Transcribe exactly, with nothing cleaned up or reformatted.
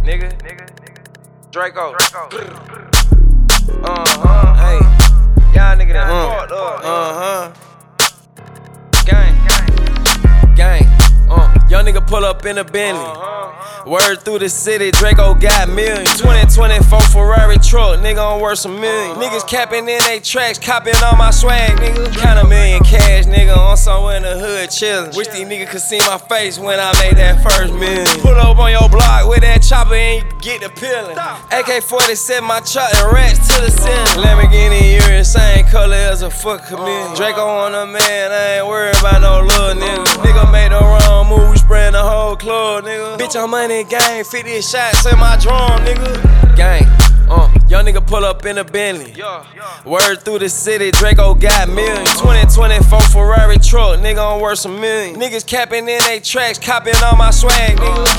nigga. Draco. Uh-huh, hey. Y'all nigga that fucked up. Uh-huh. Gang. Gang. Uh, young nigga pull up in a Bentley. Word through the city, Draco got millions. twenty twenty-four Ferrari truck, nigga on worth some million. Niggas capping in they tracks, copying all my swag, nigga. Count a million cash, nigga, on somewhere in the hood chillin'. Wish these niggas could see my face when I made that first million. Pull up on your block with that chopper and you get the peeling. A K forty-seven, my truck and rats to the ceiling. Lamborghini urine, same color as a fuck chameleon. Draco on a man, I ain't worried about no little nigga. Nigga made the wrong move, we spraying the whole club, nigga. Bitch, I'm money gang, fifty shots in my drum, nigga. Gang, uh, young nigga pull up in a Bentley. Word through the city, Draco got millions. twenty twenty-four Ferrari truck, nigga on worth some million. Niggas capping in they tracks, copying all my swag, nigga.